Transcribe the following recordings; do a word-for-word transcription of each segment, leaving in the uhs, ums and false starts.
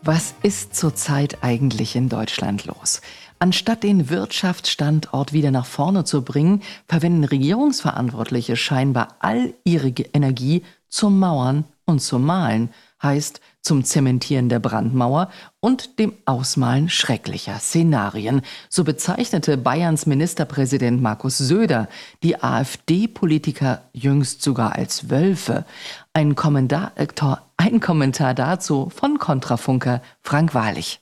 Was ist zurzeit eigentlich in Deutschland los? Anstatt den Wirtschaftsstandort wieder nach vorne zu bringen, verwenden Regierungsverantwortliche scheinbar all ihre Ge- Energie zum Mauern und zum Malen, heißt zum Zementieren der Brandmauer und dem Ausmalen schrecklicher Szenarien. So bezeichnete Bayerns Ministerpräsident Markus Söder die AfD-Politiker jüngst sogar als Wölfe. Ein Kommentar, äh, ein Kommentar dazu von Kontrafunker Frank Wahrlich.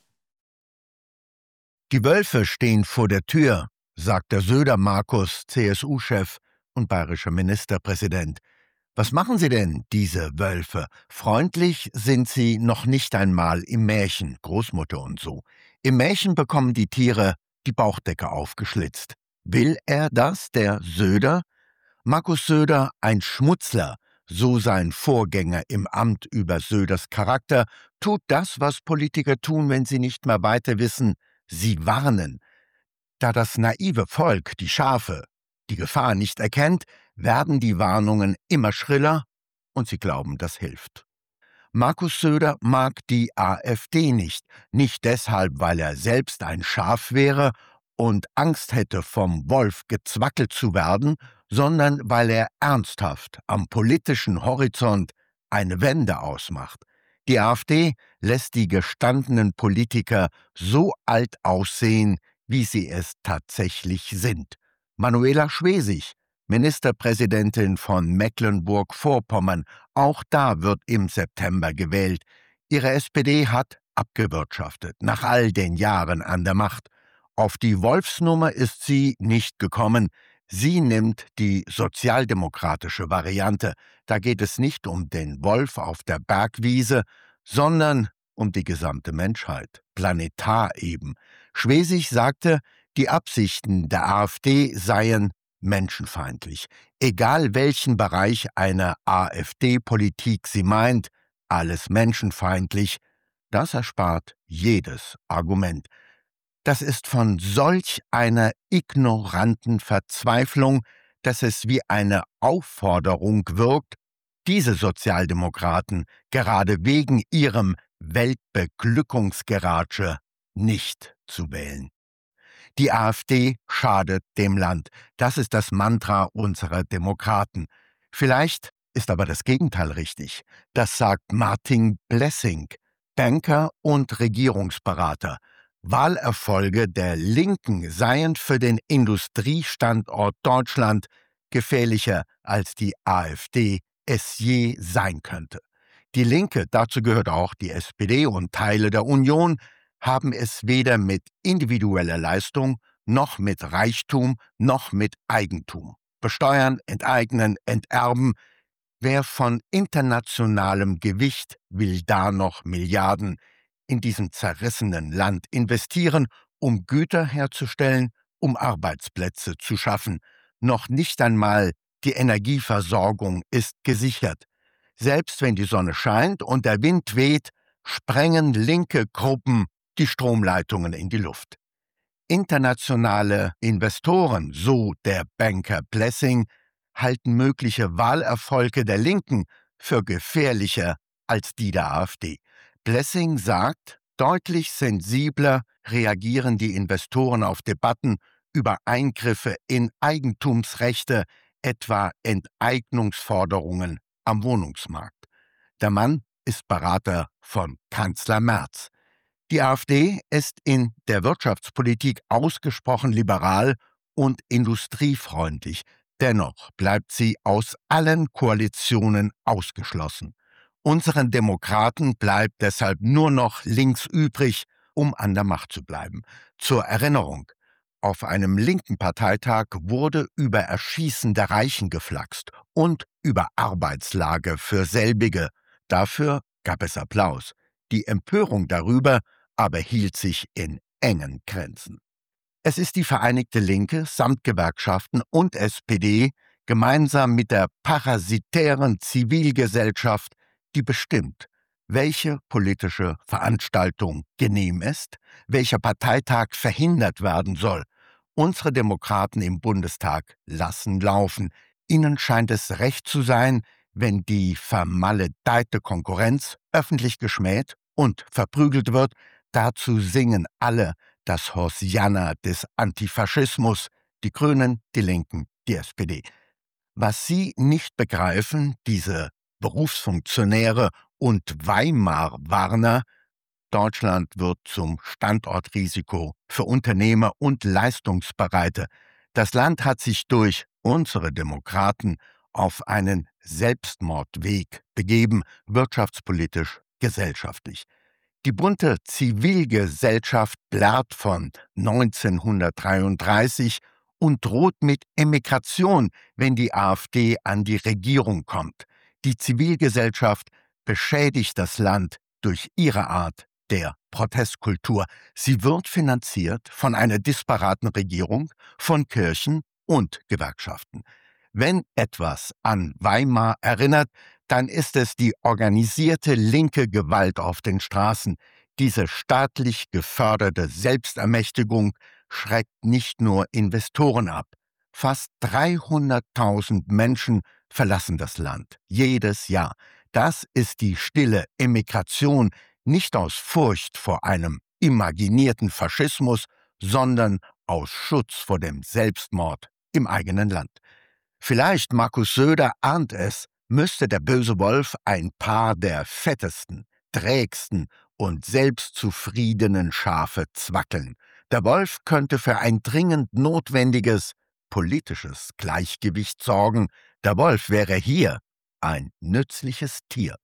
Die Wölfe stehen vor der Tür, sagt der Söder Markus, C S U-Chef und bayerischer Ministerpräsident. Was machen sie denn, diese Wölfe? Freundlich sind sie noch nicht einmal im Märchen, Großmutter und so. Im Märchen bekommen die Tiere die Bauchdecke aufgeschlitzt. Will er das, der Söder? Markus Söder, ein Schmutzler, so sein Vorgänger im Amt über Söders Charakter, tut das, was Politiker tun, wenn sie nicht mehr weiter wissen. Sie warnen. Da das naive Volk, die Schafe, die Gefahr nicht erkennt, werden die Warnungen immer schriller und sie glauben, das hilft. Markus Söder mag die AfD nicht, nicht deshalb, weil er selbst ein Schaf wäre und Angst hätte, vom Wolf gezwackelt zu werden, sondern weil er ernsthaft am politischen Horizont eine Wende ausmacht. Die AfD lässt die gestandenen Politiker so alt aussehen, wie sie es tatsächlich sind. Manuela Schwesig, Ministerpräsidentin von Mecklenburg-Vorpommern, auch da wird im September gewählt. Ihre S P D hat abgewirtschaftet, nach all den Jahren an der Macht. Auf die Wolfsnummer ist sie nicht gekommen. Sie nimmt die sozialdemokratische Variante. Da geht es nicht um den Wolf auf der Bergwiese, sondern um die gesamte Menschheit, planetar eben. Schwesig sagte, die Absichten der AfD seien menschenfeindlich. Egal welchen Bereich einer AfD-Politik sie meint, alles menschenfeindlich, das erspart jedes Argument. Das ist von solch einer ignoranten Verzweiflung, dass es wie eine Aufforderung wirkt, diese Sozialdemokraten gerade wegen ihrem Weltbeglückungsgeratsche nicht zu wählen. Die AfD schadet dem Land. Das ist das Mantra unserer Demokraten. Vielleicht ist aber das Gegenteil richtig. Das sagt Martin Blessing, Banker und Regierungsberater. Wahlerfolge der Linken seien für den Industriestandort Deutschland gefährlicher, als die AfD es je sein könnte. Die Linke, dazu gehört auch die S P D und Teile der Union, haben es weder mit individueller Leistung, noch mit Reichtum, noch mit Eigentum. Besteuern, enteignen, enterben. Wer von internationalem Gewicht will da noch Milliarden in diesem zerrissenen Land investieren, um Güter herzustellen, um Arbeitsplätze zu schaffen? Noch nicht einmal die Energieversorgung ist gesichert. Selbst wenn die Sonne scheint und der Wind weht, sprengen linke Gruppen die Stromleitungen in die Luft. Internationale Investoren, so der Banker Blessing, halten mögliche Wahlerfolge der Linken für gefährlicher als die der AfD. Blessing sagt, deutlich sensibler reagieren die Investoren auf Debatten über Eingriffe in Eigentumsrechte, etwa Enteignungsforderungen am Wohnungsmarkt. Der Mann ist Berater von Kanzler Merz. Die AfD ist in der Wirtschaftspolitik ausgesprochen liberal und industriefreundlich. Dennoch bleibt sie aus allen Koalitionen ausgeschlossen. Unseren Demokraten bleibt deshalb nur noch links übrig, um an der Macht zu bleiben. Zur Erinnerung: Auf einem linken Parteitag wurde über Erschießen der Reichen geflaxt und über Arbeitslage für selbige. Dafür gab es Applaus. Die Empörung darüber aber hielt sich in engen Grenzen. Es ist die Vereinigte Linke samt Gewerkschaften und S P D gemeinsam mit der parasitären Zivilgesellschaft, die bestimmt, welche politische Veranstaltung genehm ist, welcher Parteitag verhindert werden soll. Unsere Demokraten im Bundestag lassen laufen. Ihnen scheint es recht zu sein, wenn die vermaledeite Konkurrenz öffentlich geschmäht und verprügelt wird, dazu singen alle das Hosianna des Antifaschismus, die Grünen, die Linken, die S P D. Was sie nicht begreifen, diese Berufsfunktionäre und Weimar-Warner: Deutschland wird zum Standortrisiko für Unternehmer und Leistungsbereite. Das Land hat sich durch unsere Demokraten auf einen Selbstmordweg begeben, wirtschaftspolitisch, gesellschaftlich. Die bunte Zivilgesellschaft blärt von neunzehnhundertdreiunddreißig und droht mit Emigration, wenn die AfD an die Regierung kommt. Die Zivilgesellschaft beschädigt das Land durch ihre Art der Protestkultur. Sie wird finanziert von einer disparaten Regierung, von Kirchen und Gewerkschaften. Wenn etwas an Weimar erinnert, dann ist es die organisierte linke Gewalt auf den Straßen. Diese staatlich geförderte Selbstermächtigung schreckt nicht nur Investoren ab. Fast dreihunderttausend Menschen verlassen das Land jedes Jahr. Das ist die stille Emigration, nicht aus Furcht vor einem imaginierten Faschismus, sondern aus Schutz vor dem Selbstmord im eigenen Land. Vielleicht, Markus Söder ahnt es, müsste der böse Wolf ein paar der fettesten, trägsten und selbstzufriedenen Schafe zwackeln. Der Wolf könnte für ein dringend notwendiges politisches Gleichgewicht sorgen. Der Wolf wäre hier ein nützliches Tier.